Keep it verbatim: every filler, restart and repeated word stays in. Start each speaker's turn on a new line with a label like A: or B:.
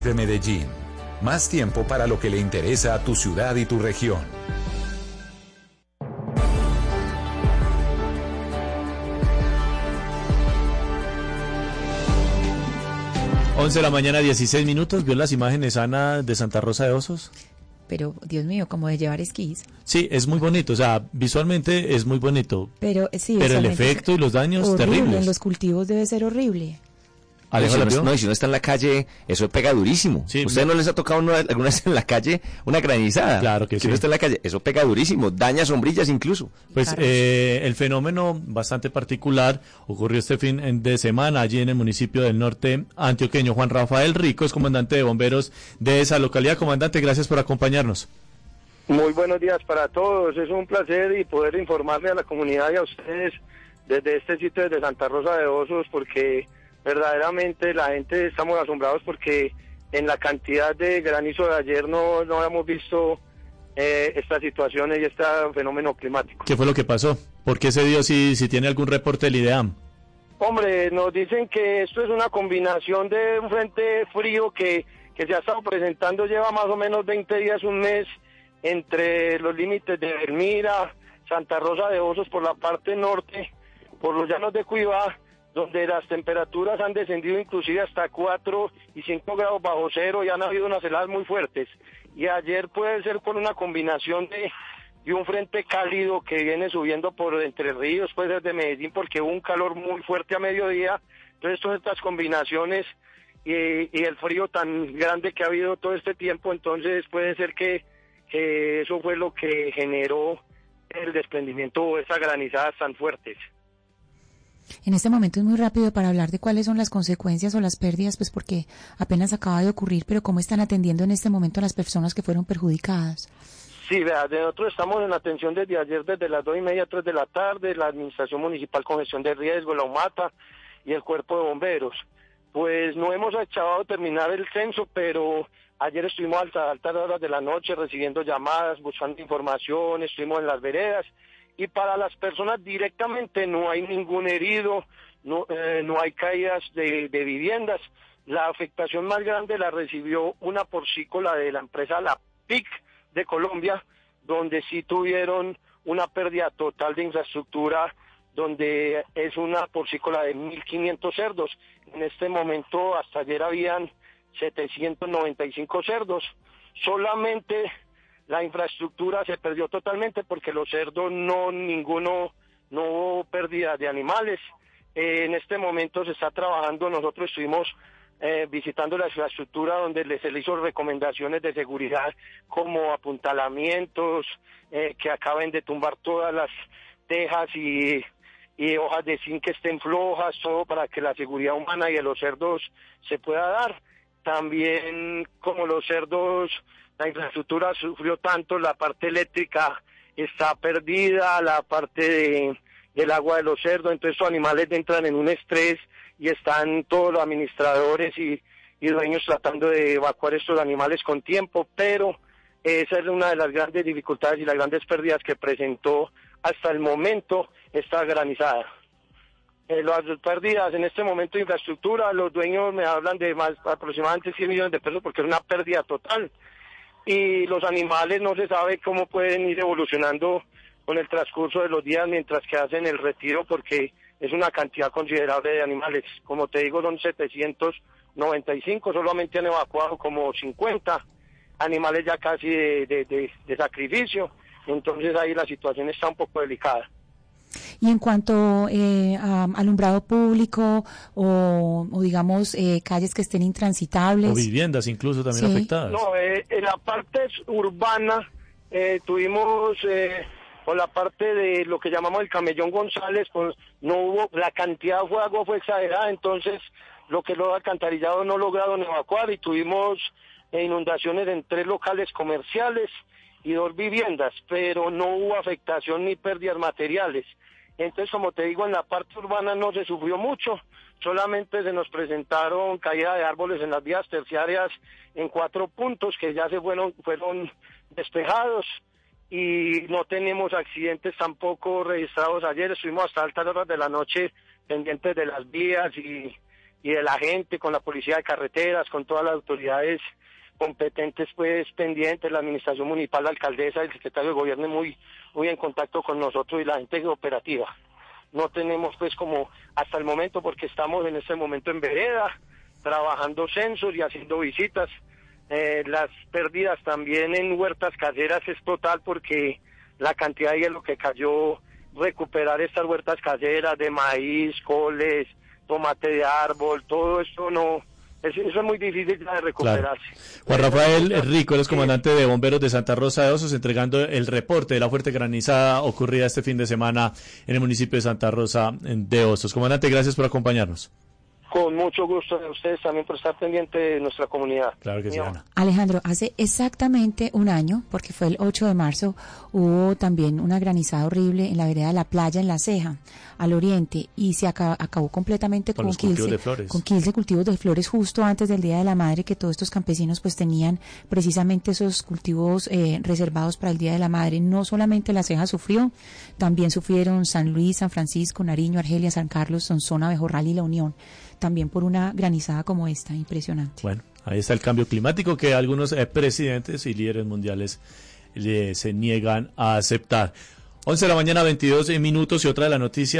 A: De Medellín. Más tiempo para lo que le interesa a tu ciudad y tu región.
B: once de la mañana, dieciséis minutos. ¿Vio las imágenes, Ana, de Santa Rosa de Osos?
C: Pero, Dios mío, como de llevar esquís.
B: Sí, es muy bonito, o sea, visualmente es muy bonito.
C: Pero, sí,
B: pero el efecto y los daños
C: horrible,
B: terribles.
C: En los cultivos debe ser horrible.
B: Alejo,
D: no,
B: ¿la
D: si
B: vio?
D: no, no, si uno está en la calle, eso pega durísimo.
B: Sí,
D: ¿Usted no les ha tocado una, alguna vez en la calle una granizada?
B: Claro que
D: si
B: sí.
D: uno está en la calle, eso pega durísimo, daña sombrillas incluso.
B: Pues eh, el fenómeno bastante particular ocurrió este fin de semana allí en el municipio del norte antioqueño. Juan Rafael Rico es comandante de bomberos de esa localidad. Comandante, gracias por acompañarnos.
E: Muy buenos días para todos, es un placer y poder informarle a la comunidad y a ustedes desde este sitio de Santa Rosa de Osos, porque verdaderamente la gente estamos asombrados porque en la cantidad de granizo de ayer no, no hemos visto eh, estas situaciones y este fenómeno climático.
B: ¿Qué fue lo que pasó? ¿Por qué se dio? Si, si tiene algún reporte del IDEAM.
E: Hombre, nos dicen que esto es una combinación de un frente frío que, que se ha estado presentando, lleva más o menos veinte días, un mes, entre los límites de Belmira, Santa Rosa de Osos por la parte norte, por los llanos de Cuibá, donde las temperaturas han descendido inclusive hasta cuatro y cinco grados bajo cero y han habido unas heladas muy fuertes. Y ayer puede ser por una combinación de, de un frente cálido que viene subiendo por Entre Ríos, puede ser de Medellín, porque hubo un calor muy fuerte a mediodía. Entonces todas estas combinaciones y, y el frío tan grande que ha habido todo este tiempo, entonces puede ser que, que eso fue lo que generó el desprendimiento o esas granizadas tan fuertes.
C: En este momento es muy rápido para hablar de cuáles son las consecuencias o las pérdidas, pues porque apenas acaba de ocurrir, pero cómo están atendiendo en este momento a las personas que fueron perjudicadas.
E: Sí, vea, nosotros estamos en atención desde ayer, desde las dos y media, tres de la tarde, la Administración Municipal con Gestión de Riesgo, la UMATA y el Cuerpo de Bomberos. Pues no hemos acabado de terminar el censo, pero ayer estuvimos a altas, altas horas de la noche recibiendo llamadas, buscando información, estuvimos en las veredas. Y para las personas directamente no hay ningún herido, no, eh, no hay caídas de, de viviendas. La afectación más grande la recibió una porcícola de la empresa La P I C de Colombia, donde sí tuvieron una pérdida total de infraestructura, donde es una porcícola de mil quinientos cerdos. En este momento, hasta ayer habían setecientos noventa y cinco cerdos. Solamente la infraestructura se perdió totalmente porque los cerdos no, ninguno, no hubo pérdida de animales. Eh, en este momento se está trabajando, nosotros estuvimos eh, visitando la infraestructura donde les, se le hizo recomendaciones de seguridad como apuntalamientos, eh, que acaben de tumbar todas las tejas y, y hojas de zinc que estén flojas, todo para que la seguridad humana y de los cerdos se pueda dar. También como los cerdos, la infraestructura sufrió tanto, la parte eléctrica está perdida, la parte de, del agua de los cerdos, entonces los animales entran en un estrés y están todos los administradores y, y dueños tratando de evacuar estos animales con tiempo, pero esa es una de las grandes dificultades y las grandes pérdidas que presentó hasta el momento esta granizada. Eh, las pérdidas en este momento de infraestructura, los dueños me hablan de más aproximadamente cien millones de pesos porque es una pérdida total. Y los animales no se sabe cómo pueden ir evolucionando con el transcurso de los días mientras que hacen el retiro, porque es una cantidad considerable de animales. Como te digo, son setecientos noventa y cinco, solamente han evacuado como cincuenta animales ya casi de, de, de, de sacrificio, entonces ahí la situación está un poco delicada.
C: Y en cuanto eh, a alumbrado público o, o digamos eh, calles que estén intransitables.
B: O viviendas incluso también
C: sí.
B: afectadas.
E: No, eh, en la parte urbana eh, tuvimos, eh, por la parte de lo que llamamos el Camellón González, pues no hubo, la cantidad de agua fue exagerada, entonces lo que lo alcantarillado no lograron evacuar y tuvimos eh, inundaciones en tres locales comerciales y dos viviendas, pero no hubo afectación ni pérdidas materiales. Entonces, como te digo, en la parte urbana no se sufrió mucho, solamente se nos presentaron caída de árboles en las vías terciarias en cuatro puntos que ya se fueron, fueron despejados y no tenemos accidentes tampoco registrados ayer. Estuvimos hasta altas horas de la noche pendientes de las vías y, y de la gente, con la policía de carreteras, con todas las autoridades competentes pues pendientes, la administración municipal, la alcaldesa, el secretario de gobierno muy, muy en contacto con nosotros y la gente operativa. No tenemos pues como hasta el momento, porque estamos en este momento en vereda, trabajando censos y haciendo visitas. Eh, las pérdidas también en huertas caseras es total, porque la cantidad de hielo que cayó, recuperar estas huertas caseras de maíz, coles, tomate de árbol, todo esto no, es, eso es muy difícil ya de recuperarse.
B: Claro. Juan Rafael Rico, el comandante de bomberos de Santa Rosa de Osos, entregando el reporte de la fuerte granizada ocurrida este fin de semana en el municipio de Santa Rosa de Osos. Comandante, gracias por acompañarnos.
E: Con mucho gusto de ustedes también por estar pendiente de nuestra comunidad.
B: Claro que sí, Ana.
C: Alejandro, hace exactamente un año, porque fue el ocho de marzo, hubo también una granizada horrible en la vereda de La Playa, en La Ceja, al oriente, y se acabó, acabó completamente con,
B: con
C: quince,
B: de flores.
C: con quince cultivos de flores justo antes del Día de la Madre, que todos estos campesinos pues tenían precisamente esos cultivos eh, reservados para el Día de la Madre. No solamente La Ceja sufrió, también sufrieron San Luis, San Francisco, Nariño, Argelia, San Carlos, Sonsona, Bejorral y La Unión, también por una granizada como esta, impresionante.
B: Bueno, ahí está el cambio climático que algunos eh, presidentes y líderes mundiales le, se niegan a aceptar. once de la mañana, veintidós minutos, y otra de las noticias